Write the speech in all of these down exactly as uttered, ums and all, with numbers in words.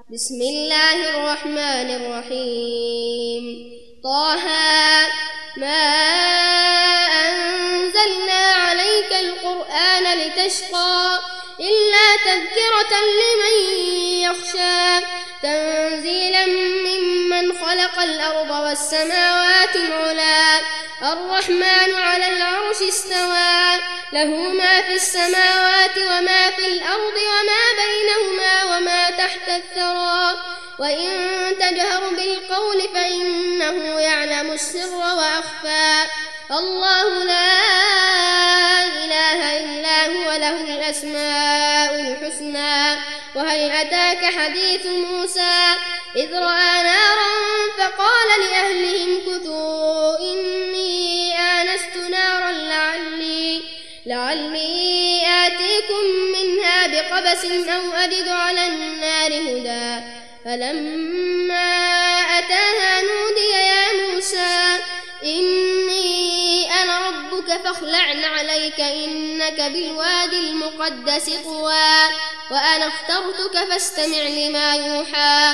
بسم الله الرحمن الرحيم. طه ما أنزلنا عليك القرآن لتشقى إلا تذكرة لمن يخشى تنزيلا ممن خلق الأرض والسماوات العلى الرحمن على العرش استوى له ما في السماوات وما في الأرض وما بينهما وما تحت الثرى وإن تجهر بالقول فإنه يعلم السر وأخفى الله لا إله إلا هو له الأسماء الحسنى. وهل أتاك حديث موسى إذ رأى نارا فقال لأهلهم كثوا إني آنست نارا لعلي, لعلي آتيكم منها بقبس أو أجد على النار هدى فلما أتاها نودي يا موسى إني أنا ربك فاخلع عليك إنك بالوادي المقدس طوى وأنا اخترتك فاستمع لما يوحى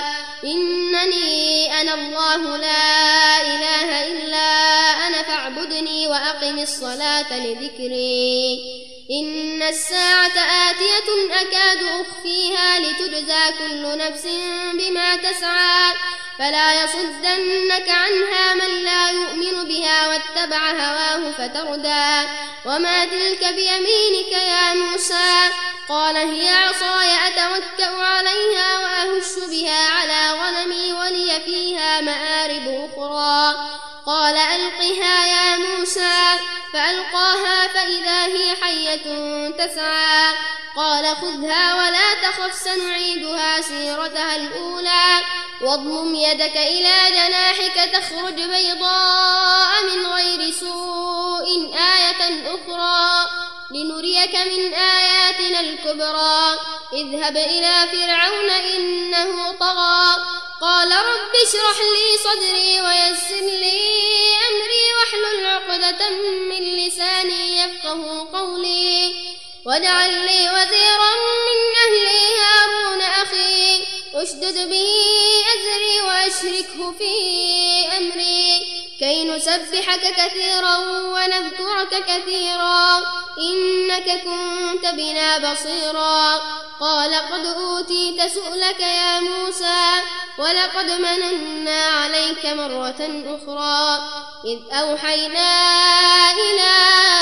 إنني أنا الله لا إله إلا أنا فاعبدني وأقم الصلاة لذكري إن الساعة آتية أكاد أخفيها لتجزى كل نفس بما تسعى فلا يصدنك عنها من لا يؤمن بها واتبع هواه فتردى. وما تلك بيمينك يا موسى قال هي عصاي أتوكأ عليها وأهش بها على غنمي ولي فيها مآرب أخرى قال ألقها يا موسى فألقاها فإذا هي حية تسعى قال خذها ولا تخف سنعيدها سيرتها الأولى واضمم يدك إلى جناحك تخرج بيضاء من غير سوء آية أخرى لنريك من آياتنا الكبرى اذهب إلى فرعون إنه طغى قال رب اشرح لي صدري ويسر لي أمري واحلل عقدة من لساني يفقه قولي واجعل لي وزيرا من أهلي هارون أخي اشدد به أزري وأشركه في أمري كي نسبحك كثيرا ونذكرك كثيرا إنك كنت بنا بصيرا قال قد أوتيت سؤلك يا موسى ولقد مننا عليك مرة أخرى إذ أوحينا إلى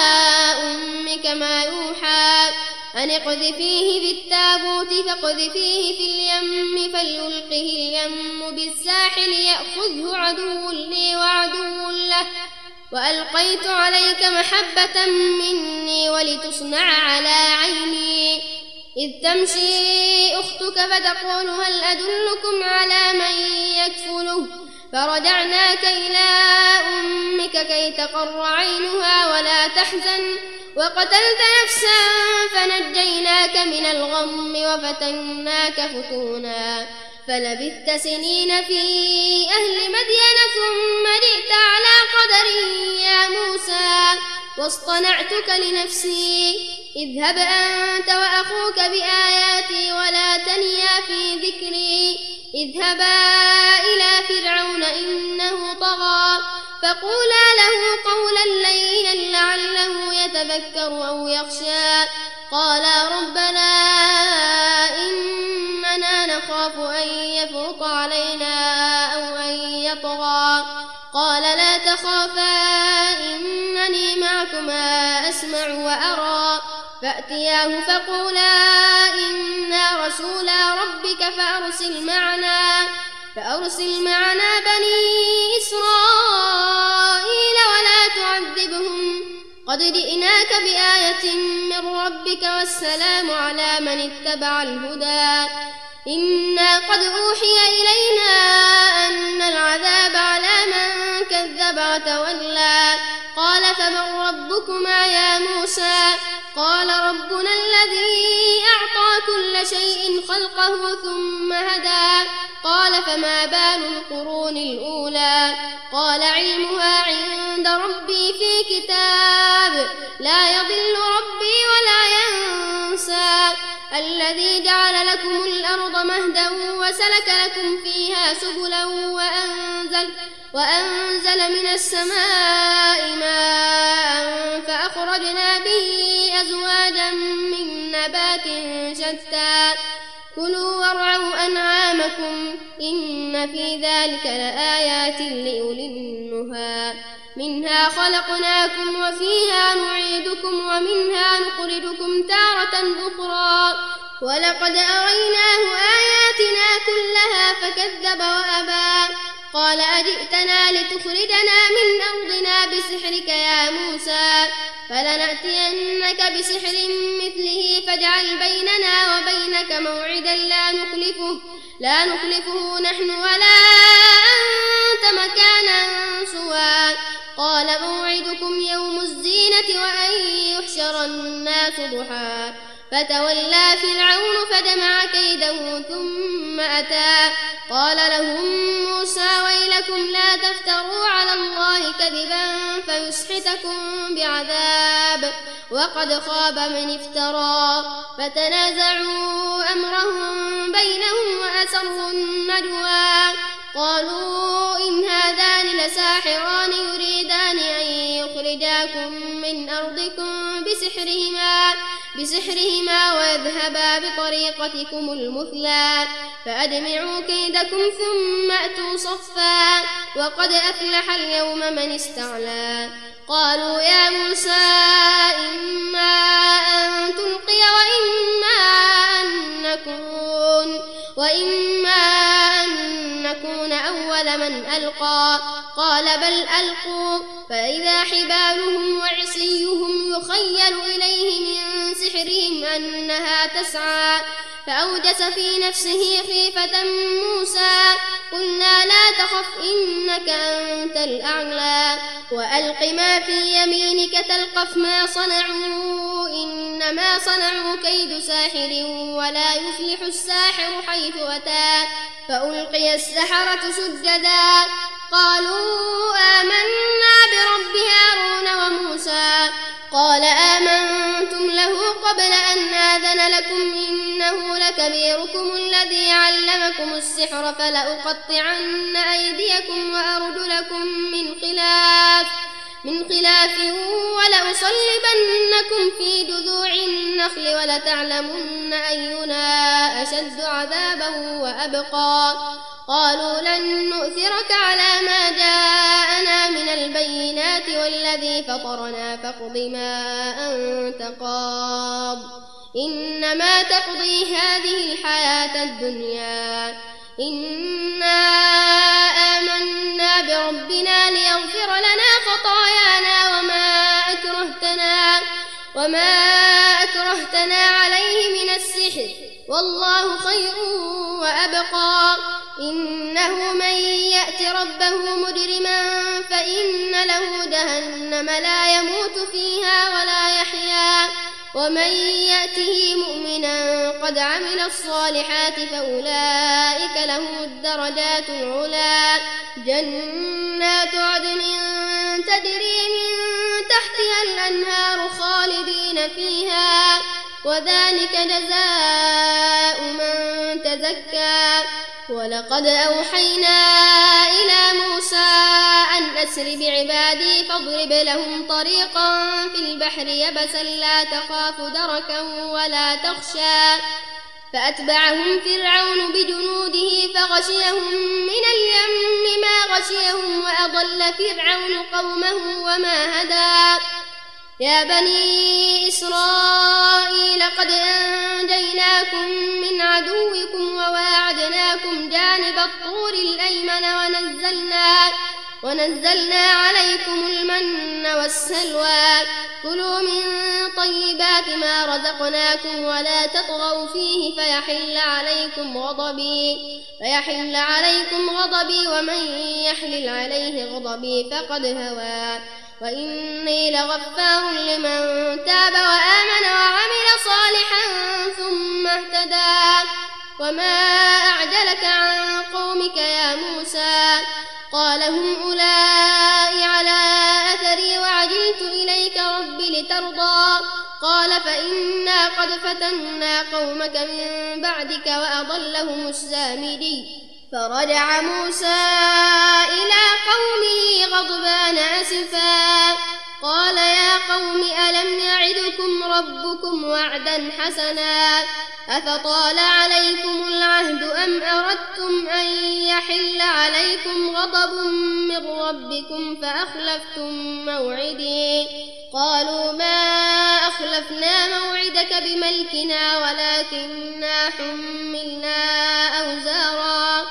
أمك ما يوحى أن اقذفيه بالتابوت فاقذفيه في اليم فليلقه اليم بالساحل يأخذه عدو لي وعدو له وألقيت عليك محبة مني ولتصنع على عيني إذ تمشي أختك فتقول هل أدلكم على من يكفله فرجعناك إلى أمك كي تقر عينها ولا تحزن وقتلت نفسا فنجيناك من الغم وفتناك فتونا فلبثت سنين في أهل مدين ثم جئت على قدر يا موسى واصطنعتك لنفسي اذهب أنت وأخوك بآياتي ولا تنيا في ذكري اذهبا إلى فرعون إنه طغى فقولا له قولا لينا لعله يتذكر أو يخشى قالا ربنا إننا نخاف أن يفرط علينا أو أن يطغى قال لا تخافا إنني معكما أسمع وأرى فأتياه فقولا إنا رسولا ربك فأرسل معنا فأرسل معنا بني إسرائيل ولا تعذبهم قد جئناك بآية من ربك والسلام على من اتبع الهدى إنا قد أوحي إلينا أن العذاب على من كذب وتولى قال فمن ربكما يا موسى قال ربنا الذي أعطى كل شيء خلقه ثم هدى قال فما بال القرون الأولى قال علمها عند ربي في كتاب لا يضل ربي ولا ينسى الذي جعل لكم الأرض مهدا وسلكا وسلك لكم فيها سبلا وأنزل, وأنزل من السماء ماء فأخرجنا به أزواجا من نبات شتى كلوا وارعوا أنعامكم إن في ذلك لآيات لأولي النهى منها خلقناكم وفيها نعيدكم ومنها نخرجكم تارة أخرى ولقد أريناه آياتنا كلها فكذب وأبى قال أجئتنا لتخرجنا من أرضنا بسحرك يا موسى فلنأتينك بسحر مثله فاجعل بيننا وبينك موعدا لا نخلفه, لا نخلفه نحن ولا أنت مكانا سوى قال موعدكم يوم الزينة وأن يحشر الناس ضحى فتولى فرعون فجمع كيده ثم أتى قال لهم موسى ويلكم لا تفتروا على الله كذبا فيسحتكم بعذاب وقد خاب من افترى فتنازعوا أمرهم بينهم وأسروا النجوى قالوا إن هذان لساحران يريدان أن يخرجاكم من أرضكم بسحرهما, بسحرهما ويذهبا بطريقتكم المثلى فأجمعوا كيدكم ثم أتوا صفا وقد أفلح اليوم من استعلى قالوا يا موسى إما أن تلقي وإما أن نكون, وإما أن نكون أول من ألقى قال بل ألقوا فإذا حبالهم وعصيهم يخيل إليه من سحرهم أنها تسعى فأوجس في نفسه خيفة موسى قلنا لا تخف إنك أنت الأعلى وألق ما في يمينك تلقف ما صنعوا إنما صنعوا كيد ساحر ولا يفلح الساحر حيث أتى فألقي السحرة سجدا قالوا آمنا برب هارون وموسى قال آمنتم له قبل أن آذن لكم إنه لكبيركم الذي علمكم السحر فلأقطعن أيديكم وأرجلكم من خلاف من خلاف ولأصلبنكم في جذوع النخل ولتعلمن أينا أشد عذابا وأبقى قالوا لن نؤثرك على ما جاءنا من البينات والذي فطرنا فاقض ما أنت قاض إنما تقضي هذه الحياة الدنيا إنا آمنا بربنا ليغفر لنا خطايانا وما أكرهتنا, وما أكرهتنا عليه من السحر والله خير وأبقى إنه من يأت ربه مجرما فإن له جهنم لا يموت فيها ولا يحيا ومن يأته مؤمنا قد عمل الصالحات فأولئك لهم الدرجات العلى جنات عدن تجري من تحتها الأنهار خالدين فيها وذلك جزاء من تزكى ولقد أوحينا إلى موسى أن أسر بعبادي فاضرب لهم طريقا في البحر يبسا لا تخاف دركا ولا تخشى فأتبعهم فرعون بجنوده فغشيهم من اليم ما غشيهم وأضل فرعون قومه وما هدى يا بني إسرائيل قد أنجيناكم من عدوكم وواعدناكم جانب الطور الأيمن ونزلنا, ونزلنا عليكم المن والسلوى كلوا من طيبات ما رزقناكم ولا تطغوا فيه فيحل عليكم غضبي, فيحل عليكم غضبي ومن يحلل عليه غضبي فقد هوى وإني لغفار لمن تاب وآمن وعمل صالحا ثم اهتدى وما أعجلك عن قومك يا موسى قال هم أولئك على أثري وعجلت إليك رب لترضى قال فإنا قد وفتنا قومك من بعدك وأضلهم السامري فرجع موسى إلى قومه غضبان أسفا قال يا قوم ألم يعدكم ربكم وعدا حسنا أفطال عليكم العهد أم أردتم أن يحل عليكم غضب من ربكم فأخلفتم موعدي قالوا ما أخلفنا موعدك بملكنا ولكننا حملنا أوزارا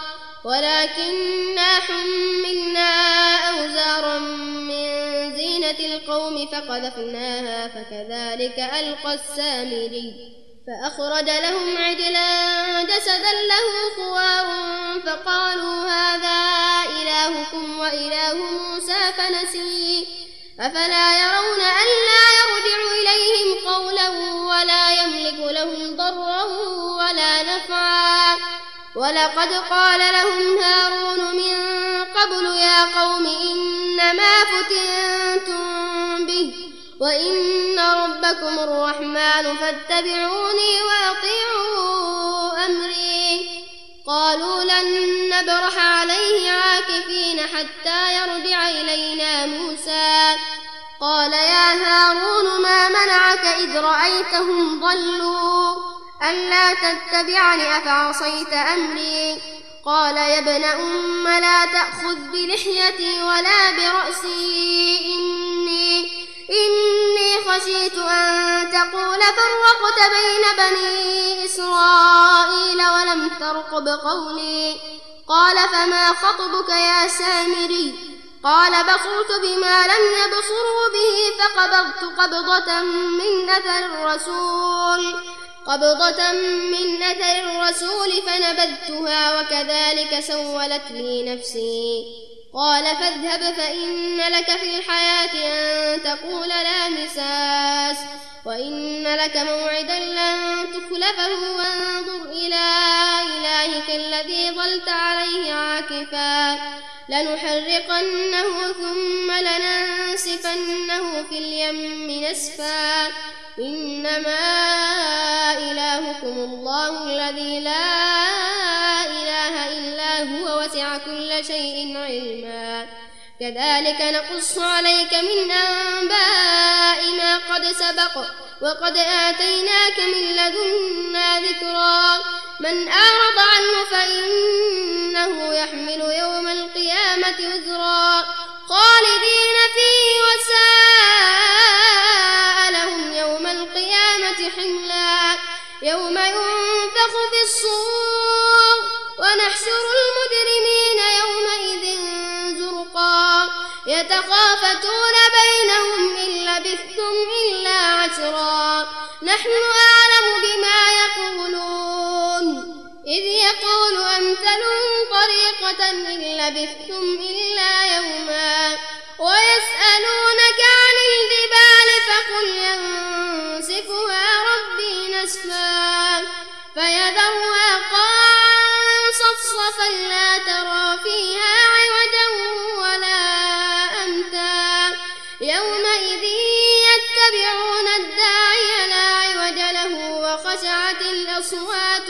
ولكننا حملنا أوزارا من زينة القوم فقذفناها فكذلك ألقى السامري فأخرج لهم عجلا جسدا له خوار فقالوا هذا إلهكم وإله موسى فنسي أفلا يرون ألا يرجع إليهم قولا ولا يملك لهم ضرا ولا نفعا ولقد قال لهم هارون من قبل يا قوم إنما فتنتم به وإن ربكم الرحمن فاتبعوني وأطيعوا أمري قالوا لن نبرح عليه عاكفين حتى يرجع إلينا موسى قال يا هارون ما منعك إذ رأيتهم ضلوا ألا تتبعني أفعصيت أمري قال يا ابن أم لا تأخذ بلحيتي ولا برأسي إني إني خشيت أن تقول فرقت بين بني إسرائيل ولم ترقب قولي قال فما خطبك يا سامري قال بصرت بما لم يبصروا به فقبضت قبضة من أثر الرسول قبضة من أثر الرسول فنبذتها وكذلك سولت لي نفسي قال فاذهب فإن لك في الحياة أن تقول لا مساس وإن لك موعدا لن تخلفه وانظر إلى إلهك الذي ظلت عليه عاكفا لنحرقنه ثم لننسفنه في اليم نسفا إنما إلهكم الله الذي لا إله إلا هو وسع كل شيء علما كذلك نقص عليك من أنباء ما قد سبق وقد آتيناك من لدنا ذكرا من أعرض عنه فإنه يحمل يوم القيامة وزرا خالدين فيه وساء لهم يوم القيامة حملا يوم ينفخ في الصور ونحشر المجرمين يومئذ زرقا يتخافتون بينهم إن لبثتم إلا عشرا نحن أعلم بما يقولون إذ يقول أمثلهم طريقة إن لبثتم إلا يوما ويسألونك عن الجبال فقل ينسفها ربي نسفا فيذرها قاعا صفصفا لا ترى فيها عوجا ولا أمتا يومئذ يتبعون الداعي لا عوج له وخشعت الأصوات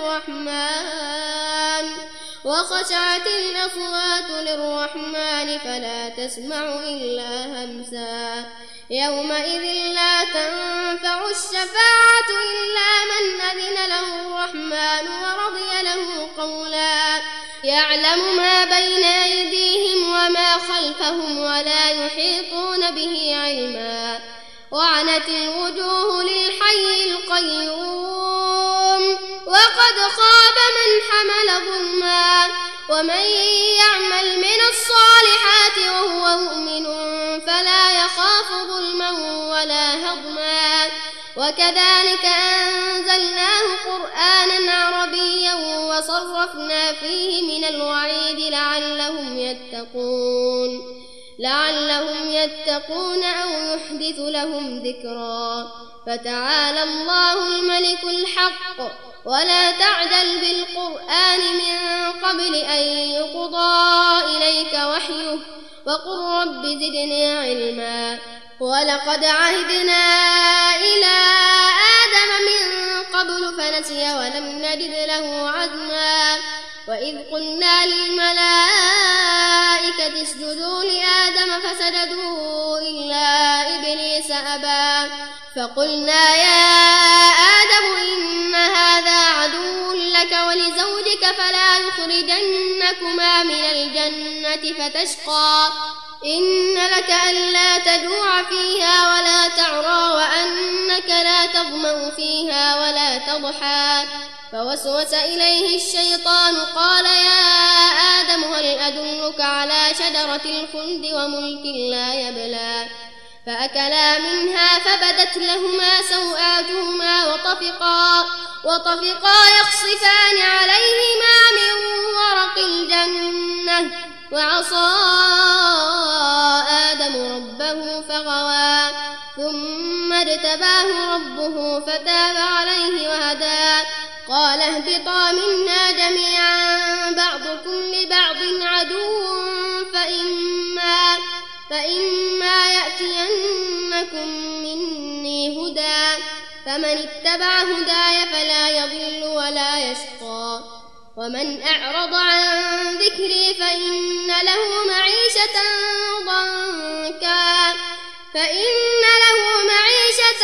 للرحمن وخشعت الأصوات للرحمن فلا تسمع إلا همسا يومئذ لا تنفع الشفاعة إلا من أذن له الرحمن ورضي له قولا يعلم ما بين أيديهم وما خلفهم ولا يحيطون به علما وعنت الوجوه للحي القيوم وقد خاب من حمل ظلما ومن يعمل من الصالحات وهو مؤمن فلا يخاف ظلما ولا هضما وكذلك أنزلناه قرآنا عربيا وصرفنا فيه من الوعيد لعلهم يتقون لعلهم يتقون أو يحدث لهم ذكرا فتعالى الله الملك الحق ولا تعجل بالقرآن من قبل أن يقضى إليك وحيه وقل رب زدني علما ولقد عهدنا إلى آدم من ونسي ولم نجد له عزما وإذ قلنا للملائكة اسجدوا لآدم فسجدوا إلا إبليس أبى فقلنا يا آدم إن هذا عدو لك ولزوجك فلا يخرجنكما من الجنة فتشقى إن لك ألا تجوع فيها ولا تعرى وأنك لا تظمأ فيها ولا تضحى فوسوس إليه الشيطان قال يا آدم هل أدلك على شجرة الخلد وملك لا يبلى فأكلا منها فبدت لهما سوآتهما وطفقا وطفقا يخصفان عليهما من ورق الجنة وعصى آدم ربه فغوى ثم اجتباه ربه فتاب عليه وهدى قال اهبطا منا جميعا بعضكم لبعض عدو فإما, فإما يأتينكم مني هدى فمن اتبع هداي فلا يضل ولا يشقى ومن أعرض عن ذكري فإن له معيشة ضنكا فإن له معيشة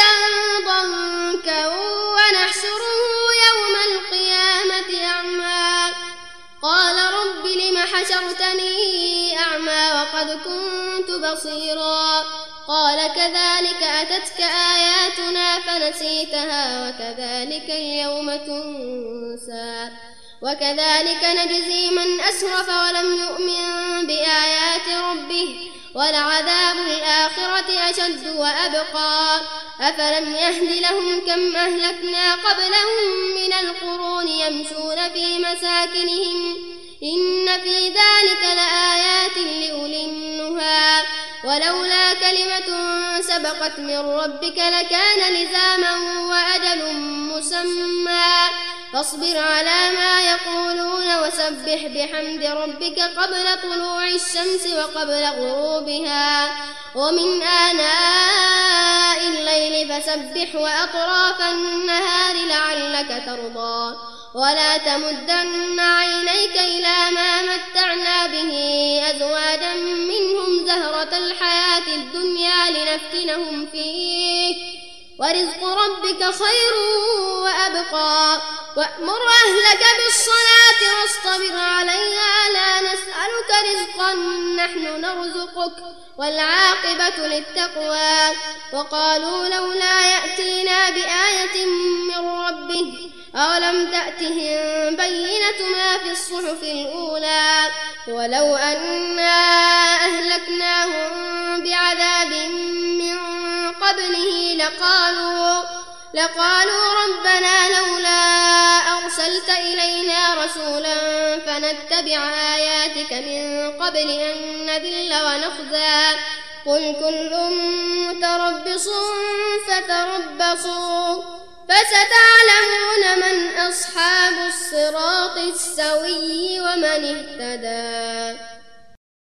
ضنكا ونحشره يوم القيامة أعمى قال رب لم حشرتني أعمى وقد كنت بصيرا قال كذلك أتتك آياتنا فنسيتها وكذلك اليوم تنسى وكذلك نجزي من أسرف ولم يؤمن بآيات ربه ولعذاب الآخرة أشد وأبقى أفلم يهد لهم كم أهلكنا قبلهم من القرون يمشون في مساكنهم إن في ذلك لآيات لأولي النهى ولولا كلمة سبقت من ربك لكان لزاما وأجل مسمى فاصبر على ما يقولون وسبح بحمد ربك قبل طلوع الشمس وقبل غروبها ومن آناء الليل فسبح وأطراف النهار لعلك ترضى ولا تمدن عينيك إلى ما متعنا به أزواجا منهم زهرة الحياة الدنيا لنفتنهم فيه ورزق ربك خير وأبقى وأمر أهلك بالصلاة واصطبر عليها لا نسألك رزقا نحن نرزقك والعاقبة للتقوى وقالوا لولا يأتينا بآية من ربه أولم تأتهم بينة ما في الصحف الأولى ولو أنا أهلكناهم بعذاب من قبله لقالوا لقالوا ربنا لولا أرسلت إلينا رسولا فنتبع آياتك من قبل أن نذل ونخزى قل كل متربص فتربصوا فستعلمون من أصحاب الصراط السوي ومن اهتدى.